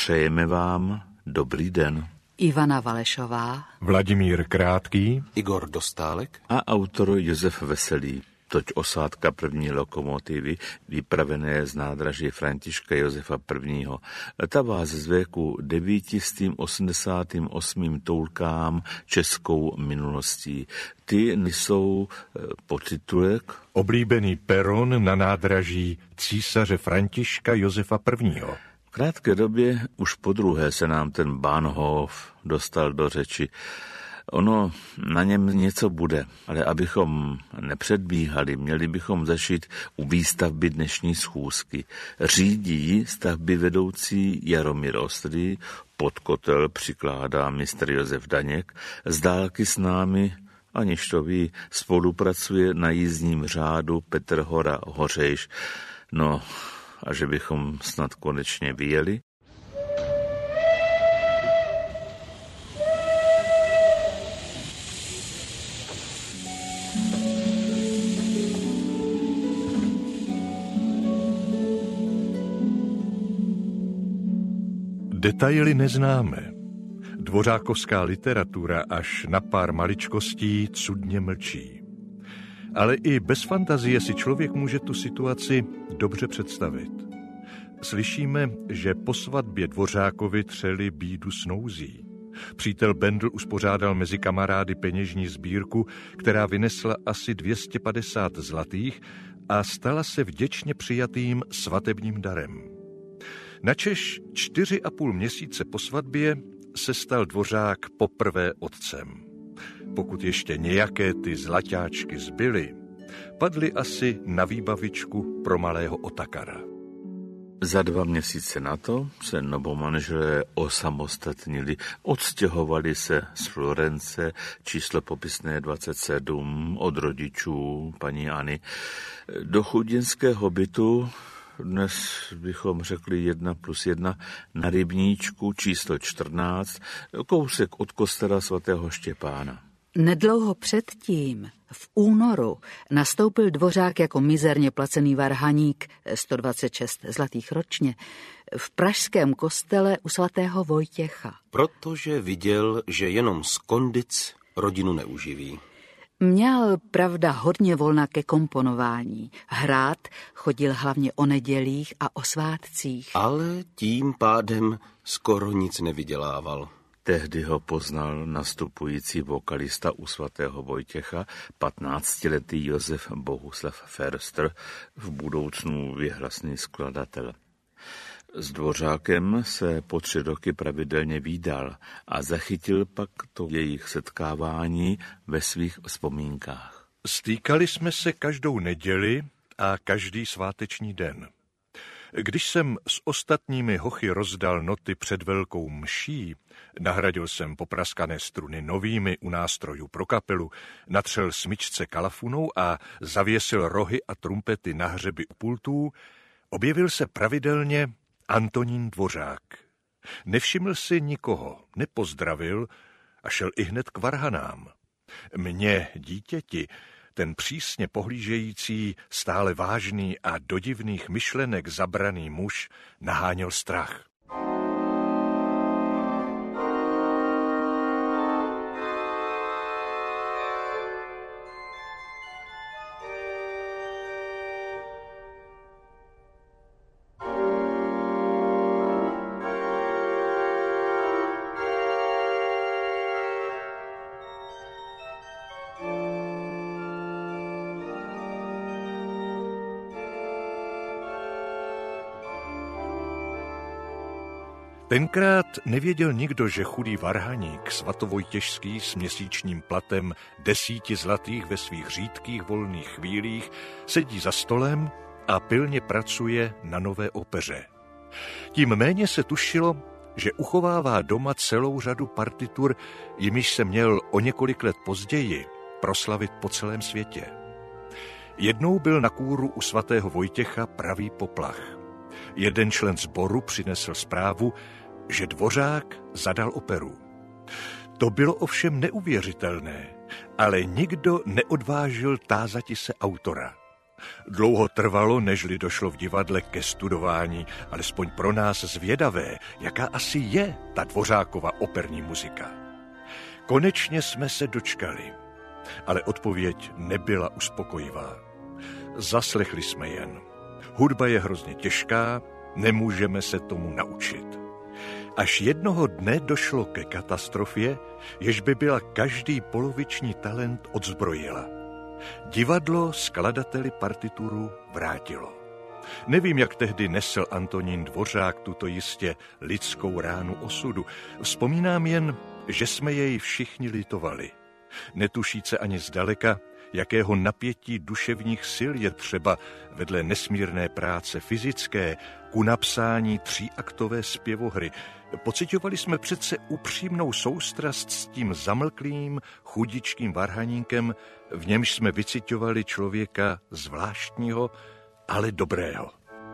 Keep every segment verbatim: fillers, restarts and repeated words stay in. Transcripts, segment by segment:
Přejeme vám dobrý den. Ivana Valešová, Vladimír Krátký, Igor Dostálek a autor Josef Veselý. Toť osádka první lokomotivy, vypravené z nádraží Františka Josefa prvního. Ta vás zve ku devětistým osmdesátým osmým toulkám českou minulostí. Ty jsou podtitulek Oblíbený peron na nádraží císaře Františka Josefa prvního. V krátké době už podruhé se nám ten Bahnhof dostal do řeči. Ono na něm něco bude, ale abychom nepředbíhali, měli bychom začít u výstavby dnešní schůzky. Řídí stavby vedoucí Jaromír Ostrý, pod kotel přikládá mistr Josef Daněk, z dálky s námi, aniž to ví, spolupracuje na jízdním řádu Petr Hora Hořejš. No, a že bychom snad konečně vyjeli? Detaily neznáme. Dvořákovská literatura až na pár maličkostí cudně mlčí. Ale i bez fantazie si člověk může tu situaci dobře představit. Slyšíme, že po svatbě Dvořákovi třeli bídu s nouzí. Přítel Bendl uspořádal mezi kamarády peněžní sbírku, která vynesla asi dvě stě padesát zlatých a stala se vděčně přijatým svatebním darem. Načež čtyři a půl měsíce po svatbě se stal Dvořák poprvé otcem. Pokud ještě nějaké ty zlaťáčky zbyly, padly asi na výbavičku pro malého Otakara. Za dva měsíce na to se novomanželé osamostatnili, odstěhovali se z Florence, číslo popisné dvacet sedm, od rodičů paní Anny, do chuděnského bytu, dnes bychom řekli jedna plus jedna, na Rybníčku číslo čtrnáct, kousek od kostela svatého Štěpána. Nedlouho předtím, v únoru, nastoupil Dvořák jako mizerně placený varhaník, sto dvacet šest zlatých ročně, v pražském kostele u svatého Vojtěcha. Protože viděl, že jenom z kondic rodinu neuživí. Měl, pravda, hodně volna ke komponování. Hrát chodil hlavně o nedělích a o svátcích. Ale tím pádem skoro nic nevydělával. Tehdy ho poznal nastupující vokalista u svatého Vojtěcha, patnáctiletý Josef Bohuslav Förster, v budoucnu věhlasný skladatel. S Dvořákem se po tři roky pravidelně vídal a zachytil pak to jejich setkávání ve svých vzpomínkách. Stýkali jsme se každou neděli a každý sváteční den. Když jsem s ostatními hochy rozdal noty před velkou mší, nahradil jsem popraskané struny novými u nástrojů pro kapelu, natřel smyčce kalafunou a zavěsil rohy a trumpety na hřeby u pultů, objevil se pravidelně Antonín Dvořák. Nevšiml si nikoho, nepozdravil a šel ihned k varhanám. Mně, dítěti, ten přísně pohlížející, stále vážný a do divných myšlenek zabraný muž naháněl strach. Tenkrát nevěděl nikdo, že chudý varhaník svatovojtěžský s měsíčním platem desíti zlatých ve svých řídkých volných chvílích sedí za stolem a pilně pracuje na nové opeře. Tím méně se tušilo, že uchovává doma celou řadu partitur, jimiž se měl o několik let později proslavit po celém světě. Jednou byl na kůru u svatého Vojtěcha pravý poplach. Jeden člen sboru přinesl zprávu, že Dvořák zadal operu. To bylo ovšem neuvěřitelné, ale nikdo neodvážil tázati se autora. Dlouho trvalo, nežli došlo v divadle ke studování, alespoň pro nás zvědavé, jaká asi je ta Dvořákova operní muzika. Konečně jsme se dočkali, ale odpověď nebyla uspokojivá. Zaslechli jsme jen. Hudba je hrozně těžká, nemůžeme se tomu naučit. Až jednoho dne došlo ke katastrofě, jež by byla každý poloviční talent odzbrojila. Divadlo skladateli partituru vrátilo. Nevím, jak tehdy nesl Antonín Dvořák tuto jistě lidskou ránu osudu. Vzpomínám jen, že jsme jej všichni litovali. Netušíce ani zdaleka, jakého napětí duševních sil je třeba vedle nesmírné práce fyzické ku napsání tříaktové zpěvohry. Pociťovali jsme přece upřímnou soustrast s tím zamlklým, chudičkým varhaníkem, v němž jsme vyciťovali člověka zvláštního, ale dobrého.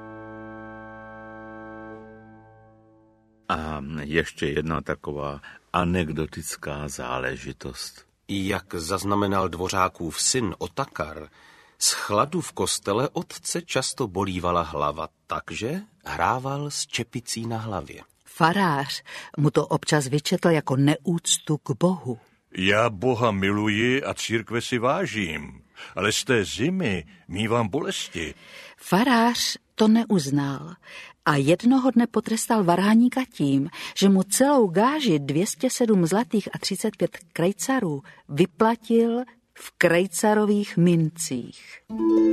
A ještě jedna taková anekdotická záležitost. Jak zaznamenal Dvořákův syn Otakar, z chladu v kostele otce často bolívala hlava, takže hrával s čepicí na hlavě. Farář mu to občas vyčetl jako neúctu k Bohu. Já Boha miluji a církve si vážím, ale z té zimy mívám bolesti. Farář to neuznal a jednoho dne potrestal varhaníka tím, že mu celou gáži dvě stě sedm zlatých a třicet pět krejcarů vyplatil v krejcarových mincích.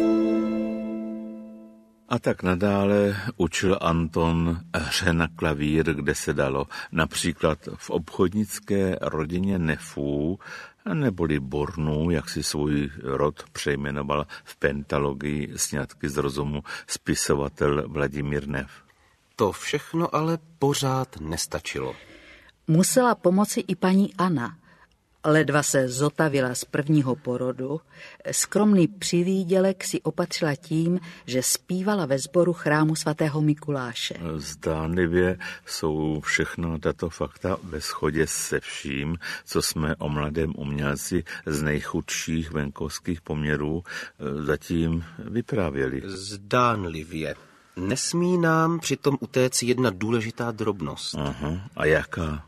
A tak nadále učil Anton hře na klavír, kde se dalo, například v obchodnické rodině Nefů, neboli Bornů, jak si svůj rod přejmenoval v pentalogii Sňatky z rozumu spisovatel Vladimír Nef. To všechno ale pořád nestačilo. Musela pomoci i paní Anna. Ledva se zotavila z prvního porodu, skromný přivídělek si opatřila tím, že zpívala ve sboru chrámu svatého Mikuláše. Zdánlivě jsou všechno tato fakta ve shodě se vším, co jsme o mladém umělci z nejchudších venkovských poměrů zatím vyprávěli. Zdánlivě. Nesmí nám přitom utéct jedna důležitá drobnost. Aha, a jaká?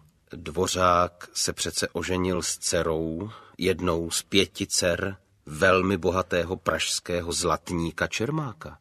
Dvořák se přece oženil s dcerou, jednou z pěti dcer velmi bohatého pražského zlatníka Čermáka.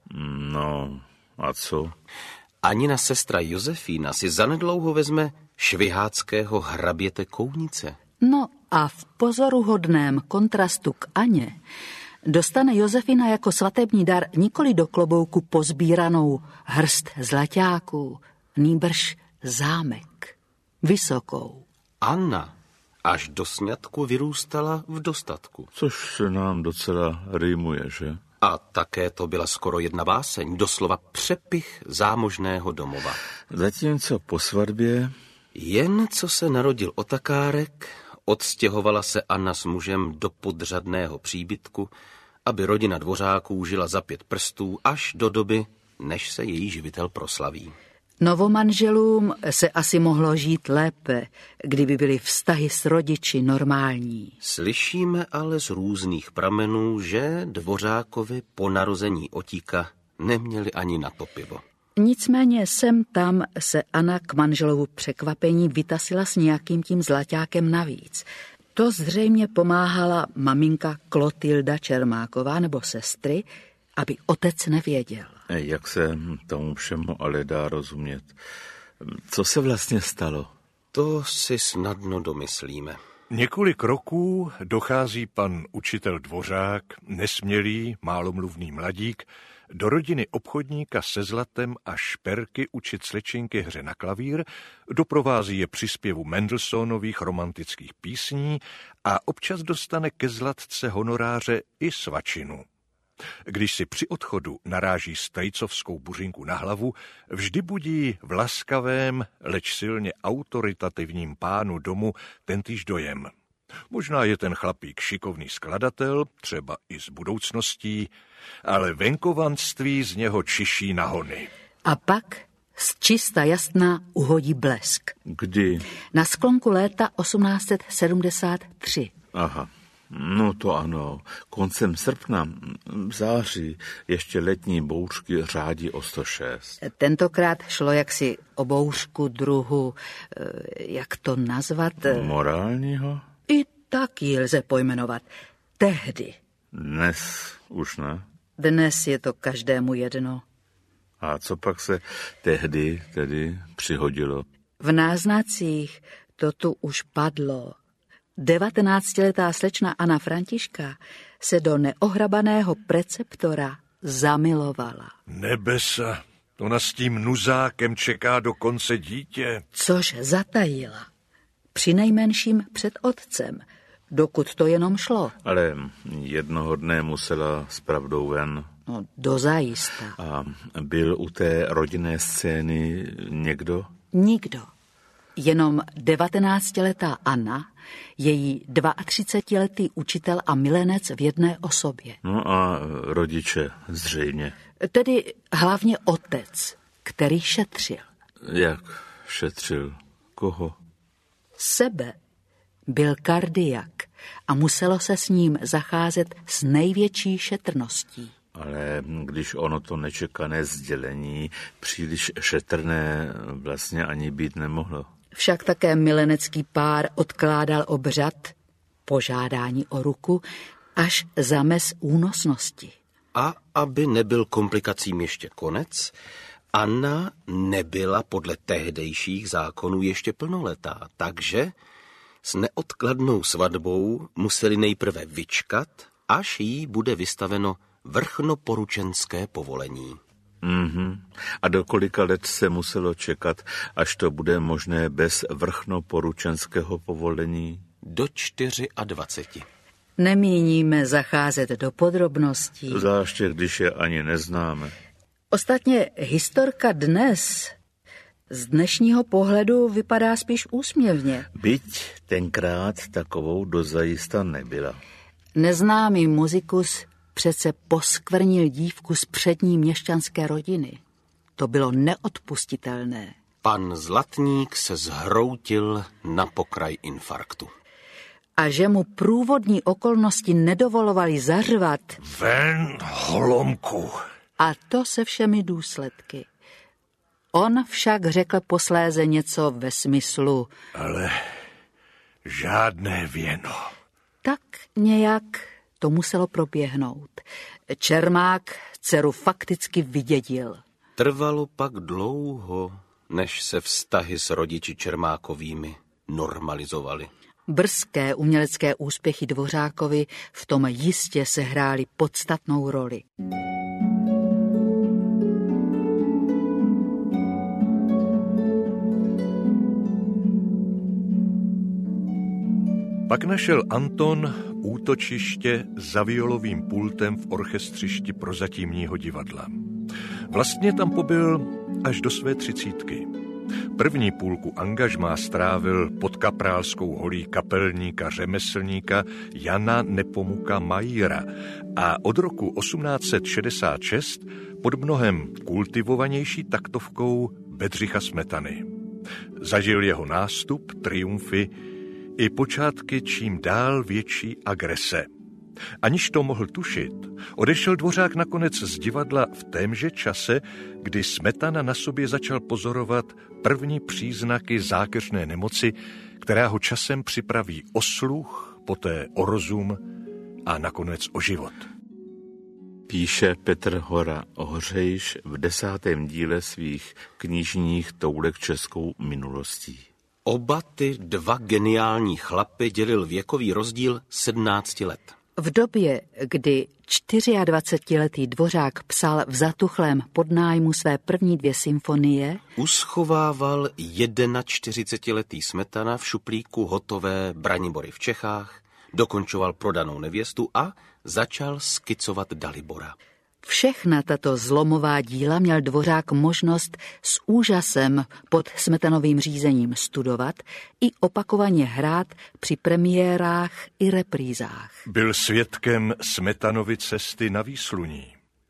No, a co? Anina sestra Josefína si zanedlouho vezme šviháckého hraběte Kounice. No a v pozoruhodném kontrastu k Aně dostane Josefina jako svatební dar nikoli do klobouku pozbíranou hrst zlaťáků, nýbrž zámek, vysokou. Anna až do sňatku vyrůstala v dostatku. Což se nám docela rýmuje, že? A také to byla skoro jedna báseň, doslova přepich zámožného domova. Zatímco po svatbě... Jen co se narodil Otakárek, odstěhovala se Anna s mužem do podřadného příbytku, aby rodina Dvořáků žila za pět prstů až do doby, než se její živitel proslaví. Novomanželům se asi mohlo žít lépe, kdyby byly vztahy s rodiči normální. Slyšíme ale z různých pramenů, že Dvořákovi po narození Otíka neměli ani na to pivo. Nicméně sem tam se Anna k manželovu překvapení vytasila s nějakým tím zlaťákem navíc. To zřejmě pomáhala maminka Klotilda Čermáková nebo sestry, aby otec nevěděl. Jak se tomu všemu ale dá rozumět? Co se vlastně stalo? To si snadno domyslíme. Několik roků dochází pan učitel Dvořák, nesmělý, málomluvný mladík, do rodiny obchodníka se zlatem a šperky učit slečinky hře na klavír, doprovází je při zpěvu Mendelssohnových romantických písní a občas dostane ke zlatce honoráře i svačinu. Když si při odchodu naráží strejcovskou buřinku na hlavu, vždy budí v laskavém, leč silně autoritativním pánu domu tentýž dojem. Možná je ten chlapík šikovný skladatel, třeba i s budoucností, ale venkovanství z něho čiší na hony. A pak z čista jasná uhodí blesk. Kdy? Na sklonku léta osmnáct set sedmdesát tři. Aha. No to ano. Koncem srpna, v září, ještě letní bouřky řádí o sto šest. Tentokrát šlo jaksi o bouřku druhu, jak to nazvat? Morálního? I tak ji lze pojmenovat. Tehdy. Dnes už ne? Dnes je to každému jedno. A co pak se tehdy tedy přihodilo? V náznacích to tu už padlo. Devatenáctiletá slečna Anna Františka se do neohrabaného preceptora zamilovala. Nebesa, ona s tím nuzákem čeká do konce dítě. Což zatajila. Přinejmenším před otcem, dokud to jenom šlo. Ale jednoho dne musela s pravdou ven. No, dozajista. A byl u té rodinné scény někdo? Nikdo. Jenom devatenáctiletá Anna, její třicetiletý učitel a milenec v jedné osobě. No a rodiče zřejmě. Tedy hlavně otec, který šetřil. Jak šetřil? Koho? Sebe. Byl kardiak a muselo se s ním zacházet s největší šetrností. Ale když ono to nečekané sdělení příliš šetrné vlastně ani být nemohlo. Však také milenecký pár odkládal obřad, požádání o ruku, až za mez únosnosti. A aby nebyl komplikacím ještě konec, Anna nebyla podle tehdejších zákonů ještě plnoletá, takže s neodkladnou svatbou museli nejprve vyčkat, až jí bude vystaveno vrchnoporučenské povolení. Mm-hmm. A do kolika let se muselo čekat, až to bude možné bez vrchnoporučenského povolení? Do dvaceti čtyři. Nemíníme zacházet do podrobností. Zvláště, když je ani neznáme. Ostatně historka dnes z dnešního pohledu vypadá spíš úsměvně. Byť tenkrát takovou dozajista nebyla. Neznámý muzikus přece poskvrnil dívku z přední měšťanské rodiny. To bylo neodpustitelné. Pan Zlatník se zhroutil na pokraj infarktu. A že mu průvodní okolnosti nedovolovali zařvat. Ven, holomku. A to se všemi důsledky. On však řekl posléze něco ve smyslu. Ale žádné věno. Tak nějak to muselo proběhnout. Čermák dceru fakticky vydědil. Trvalo pak dlouho, než se vztahy s rodiči Čermákovými normalizovaly. Brzké umělecké úspěchy Dvořákovi v tom jistě sehrály podstatnou roli. Pak našel Anton útočiště za violovým pultem v orchestřišti Prozatímního divadla. Vlastně tam pobyl až do své třicítky. První půlku angažmá strávil pod kaprálskou holí kapelníka řemeslníka Jana Nepomuka Majíra a od roku osmnáct set šedesát šest pod mnohem kultivovanější taktovkou Bedřicha Smetany. Zažil jeho nástup, triumfy i počátky čím dál větší agrese. Aniž to mohl tušit, odešel Dvořák nakonec z divadla v témže čase, kdy Smetana na sobě začal pozorovat první příznaky zákeřné nemoci, která ho časem připraví o sluch, poté o rozum a nakonec o život. Píše Petr Hora Ohřejš v desátém díle svých knižních toulek českou minulostí. Oba ty dva geniální chlapy dělil věkový rozdíl sedmnácti let. V době, kdy dvacetčtyřletý Dvořák psal v zatuchlém podnájmu své první dvě symfonie, uschovával čtyřicetiletý Smetana v šuplíku hotové Branibory v Čechách, dokončoval Prodanou nevěstu a začal skicovat Dalibora. Všechna tato zlomová díla měl Dvořák možnost s úžasem pod Smetanovým řízením studovat i opakovaně hrát při premiérách i reprízách. Byl svědkem Smetanovy cesty na výsluní.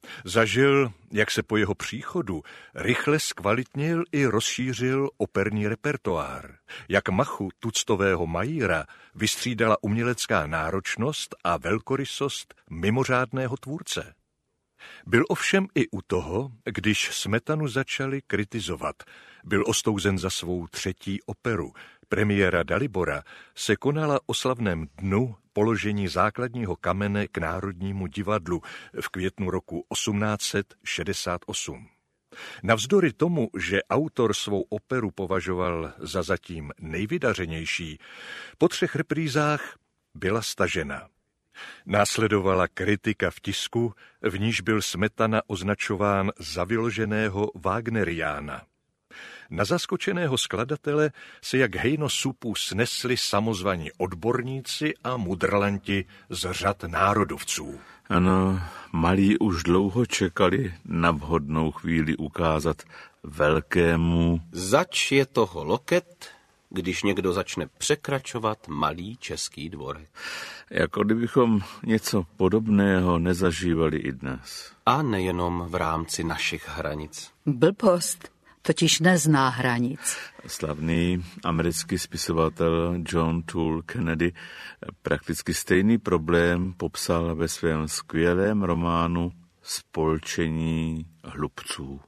Zažil, jak se po jeho příchodu rychle zkvalitnil i rozšířil operní repertoár, jak machu tuctového Majíra vystřídala umělecká náročnost a velkorysost mimořádného tvůrce. Byl ovšem i u toho, když Smetanu začali kritizovat. Byl ostouzen za svou třetí operu. Premiéra Dalibora se konala o slavném dnu položení základního kamene k Národnímu divadlu v květnu roku osmnáct set šedesát osm. Navzdory tomu, že autor svou operu považoval za zatím nejvydařenější, po třech reprízách byla stažena. Následovala kritika v tisku, v níž byl Smetana označován za vyloženého Wagneriána. Na zaskočeného skladatele se jak hejno supů snesli samozvaní odborníci a mudrlanti z řad národovců. Ano, malí už dlouho čekali na vhodnou chvíli ukázat velkému. Zač je toho loket, když někdo začne překračovat malý český dvorek. Jako kdybychom něco podobného nezažívali i dnes. A nejenom v rámci našich hranic. Blbost totiž nezná hranic. Slavný americký spisovatel John Toole Kennedy prakticky stejný problém popsal ve svém skvělém románu Spolčení hlubců.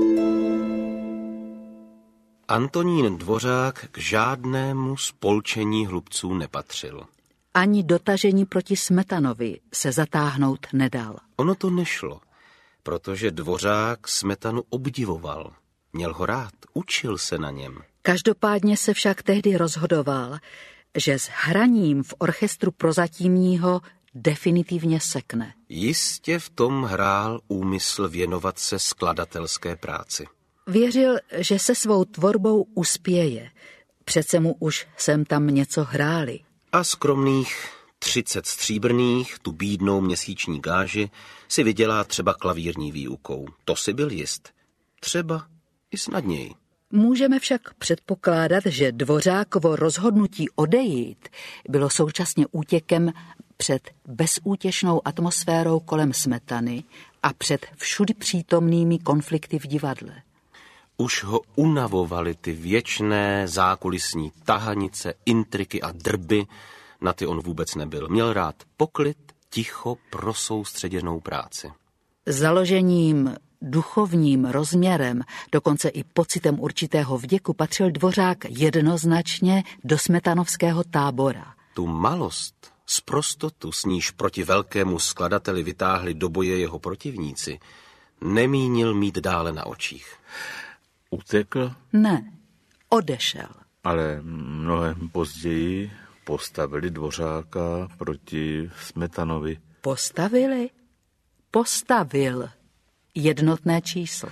Antonín Dvořák k žádnému spolčení hlubců nepatřil. Ani dotažení proti Smetanovi se zatáhnout nedal. Ono to nešlo, protože Dvořák Smetanu obdivoval. Měl ho rád, učil se na něm. Každopádně se však tehdy rozhodoval, že s hraním v orchestru prozatímního definitivně sekne. Jistě v tom hrál úmysl věnovat se skladatelské práci. Věřil, že se svou tvorbou uspěje. Přece mu už sem tam něco hráli. A skromných třicet stříbrných, tu bídnou měsíční gáži, si vydělá třeba klavírní výukou. To si byl jist. Třeba i snadněji. Můžeme však předpokládat, že Dvořákovo rozhodnutí odejít bylo současně útěkem před bezútěšnou atmosférou kolem Smetany a před všudy přítomnými konflikty v divadle. Už ho unavovaly ty věčné zákulisní tahanice, intriky a drby, na ty on vůbec nebyl. Měl rád poklid, ticho, prosoustředěnou práci. Založením, duchovním rozměrem, dokonce i pocitem určitého vděku patřil Dvořák jednoznačně do smetanovského tábora. Tu malost, sprostotu, s níž proti velkému skladateli vytáhli do boje jeho protivníci, nemínil mít dále na očích. Utekl? Ne, odešel. Ale mnohem později postavili Dvořáka proti Smetanovi. Postavili? Postavil. Jednotné číslo.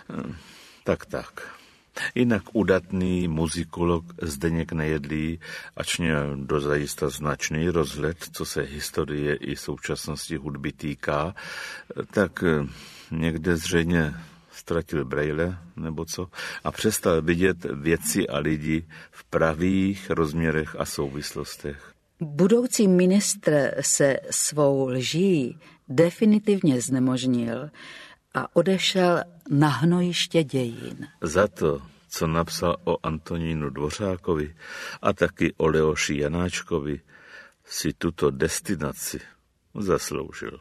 Tak, tak. Jinak udatný muzikolog Zdeněk Nejedlý, ač měl dozajista značný rozhled, co se historie i současnosti hudby týká, tak někde zřejmě ztratil brejle, nebo co, a přestal vidět věci a lidi v pravých rozměrech a souvislostech. Budoucí ministr se svou lží definitivně znemožnil a odešel na hnojiště dějin. Za to, co napsal o Antonínu Dvořákovi a taky o Leoši Janáčkovi, si tuto destinaci zasloužil.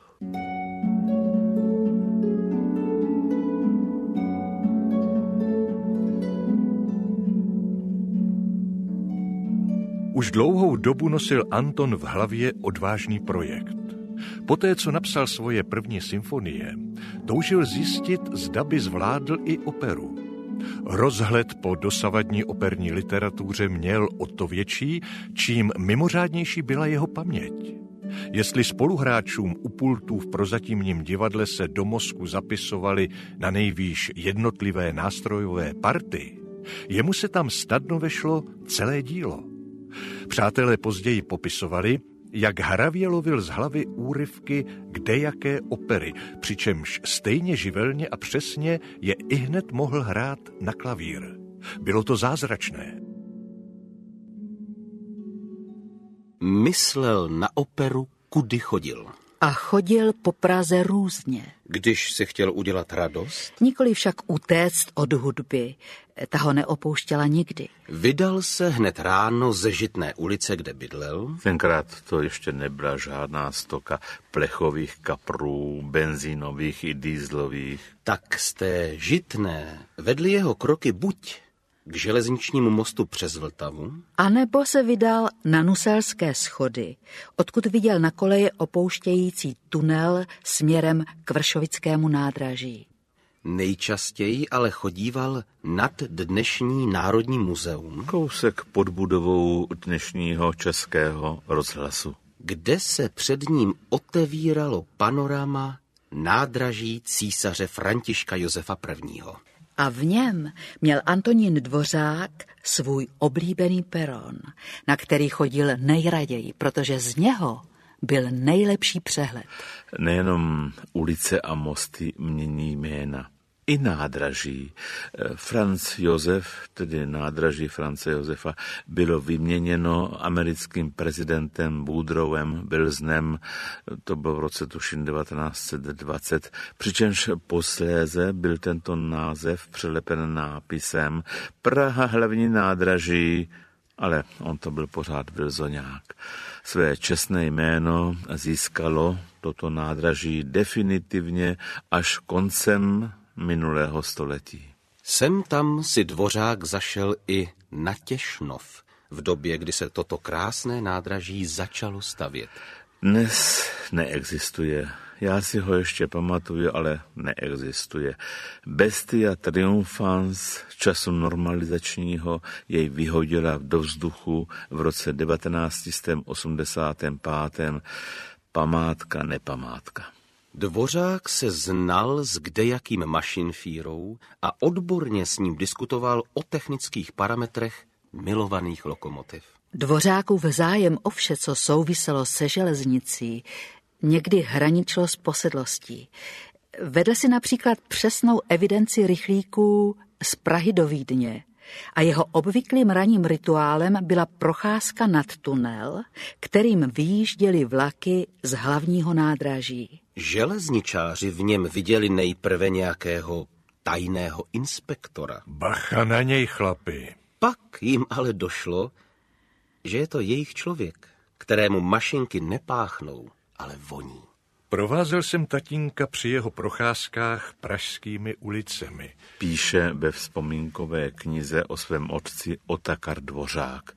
Už dlouhou dobu nosil Anton v hlavě odvážný projekt. Poté, co napsal svoje první symfonie, toužil zjistit, zda by zvládl i operu. Rozhled po dosavadní operní literatuře měl o to větší, čím mimořádnější byla jeho paměť. Jestli spoluhráčům u pultů v prozatímním divadle se do mozku zapisovali na nejvýš jednotlivé nástrojové party, jemu se tam snadno vešlo celé dílo. Přátelé později popisovali, jak hravě lovil z hlavy úryvky kdejaké opery, přičemž stejně živelně a přesně je ihned mohl hrát na klavír. Bylo to zázračné. Myslel na operu, kudy chodil. a chodil po Praze různě. Když si chtěl udělat radost? Nikoli však utéct od hudby, ta ho neopouštěla nikdy. Vydal se hned ráno ze Žitné ulice, kde bydlel. Tenkrát to ještě nebyla žádná stoka plechových kaprů, benzínových i dýzlových. Tak z té Žitné vedly jeho kroky buď k železničnímu mostu přes Vltavu, a nebo se vydal na Nuselské schody, odkud viděl na koleje opouštějící tunel směrem k Vršovickému nádraží. Nejčastěji ale chodíval nad dnešní Národní muzeum, Kousek pod budovou dnešního Českého rozhlasu, kde se před ním otevíralo panorama nádraží císaře Františka Josefa prvního. A v něm měl Antonín Dvořák svůj oblíbený peron, na který chodil nejraději, protože z něho byl nejlepší přehled. Nejenom ulice a mosty mění jména, i nádraží. Franz Josef, tedy nádraží France Josefa, bylo vyměněno americkým prezidentem Woodrowem Wilsonem, to bylo v roce tuším devatenáct set dvacet, přičemž posléze byl tento název přelepen nápisem Praha hlavní nádraží, ale on to byl pořád Wilsonák. Své čestné jméno získalo toto nádraží definitivně až koncem minulého století. Sem tam si Dvořák zašel i na Těšnov, v době, kdy se toto krásné nádraží začalo stavět. Dnes neexistuje. Já si ho ještě pamatuju, ale neexistuje. Bestia triumphans času normalizačního jej vyhodila do vzduchu v roce devatenáct set osmdesát pět. Památka nepamátka. Dvořák se znal s kdejakým mašinfírou a odborně s ním diskutoval o technických parametrech milovaných lokomotiv. Dvořákův zájem o vše, co souviselo se železnicí, někdy hraničilo s posedlostí. Vedl si například přesnou evidenci rychlíků z Prahy do Vídně a jeho obvyklým ranním rituálem byla procházka nad tunel, kterým vyjížděly vlaky z hlavního nádraží. Železničáři v něm viděli nejprve nějakého tajného inspektora. Bacha na něj, chlapi. Pak jim ale došlo, že je to jejich člověk, kterému mašinky nepáchnou, ale voní. Provázel jsem tatínka při jeho procházkách pražskými ulicemi. Píše ve vzpomínkové knize o svém otci Otakar Dvořák.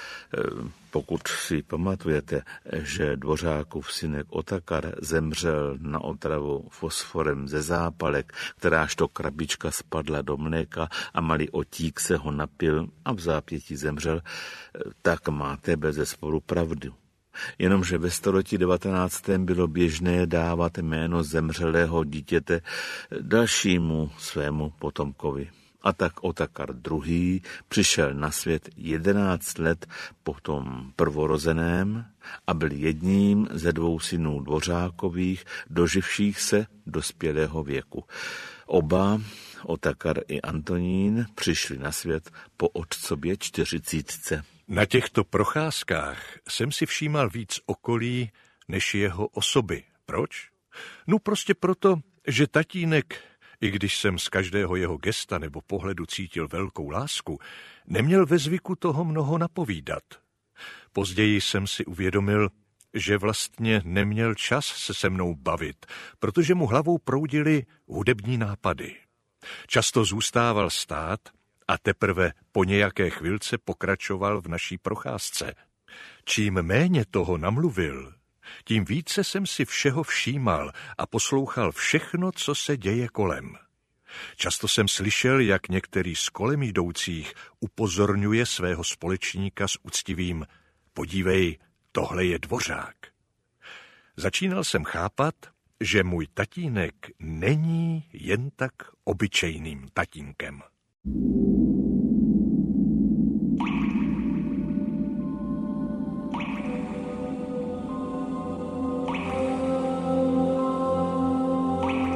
Pokud si pamatujete, že Dvořákův synek Otakar zemřel na otravu fosforem ze zápalek, kteráž to krabička spadla do mléka a malý otík se ho napil a v zápětí zemřel, tak máte bezesporu pravdu. Jenomže ve století devatenáctém bylo běžné dávat jméno zemřelého dítěte dalšímu svému potomkovi. A tak Otakar druhý. přišel na svět jedenáct let po tom prvorozeném a byl jedním ze dvou synů Dvořákových, doživších se dospělého věku. Oba, Otakar i Antonín, přišli na svět po otcově čtyřicítce. Na těchto procházkách jsem si všímal víc okolí než jeho osoby. Proč? No prostě proto, že tatínek, i když jsem z každého jeho gesta nebo pohledu cítil velkou lásku, neměl ve zvyku toho mnoho napovídat. Později jsem si uvědomil, že vlastně neměl čas se se mnou bavit, protože mu hlavou proudily hudební nápady. Často zůstával stát a teprve po nějaké chvilce pokračoval v naší procházce. Čím méně toho namluvil, tím více jsem si všeho všímal a poslouchal všechno, co se děje kolem. Často jsem slyšel, jak některý z kolem jdoucích upozorňuje svého společníka s úctivým podívej, tohle je Dvořák. Začínal jsem chápat, že můj tatínek není jen tak obyčejným tatínkem.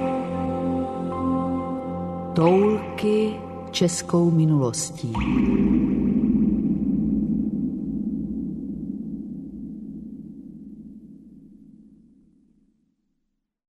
Toulky českou minulostí.